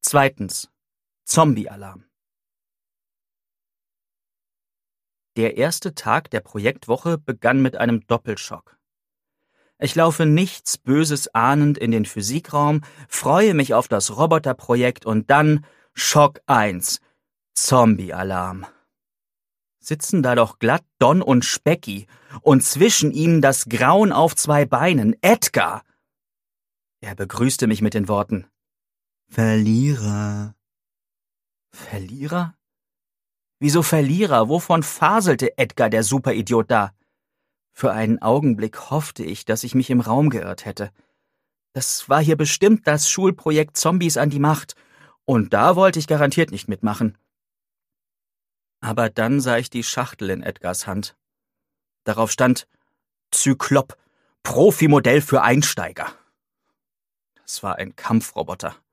2. Zombie-Alarm. Der erste Tag der Projektwoche begann mit einem Doppelschock. Ich laufe nichts Böses ahnend in den Physikraum, freue mich auf das Roboterprojekt und dann Schock 1. Zombie-Alarm. Sitzen da doch glatt Don und Specky und zwischen ihnen das Grauen auf 2 Beinen, Edgar. Er begrüßte mich mit den Worten: Verlierer. Verlierer? Wieso Verlierer? Wovon faselte Edgar, der Superidiot, da? Für einen Augenblick hoffte ich, dass ich mich im Raum geirrt hätte. Das war hier bestimmt das Schulprojekt Zombies an die Macht, und da wollte ich garantiert nicht mitmachen. Aber dann sah ich die Schachtel in Edgars Hand. Darauf stand Zyklop, Profimodell für Einsteiger. Das war ein Kampfroboter.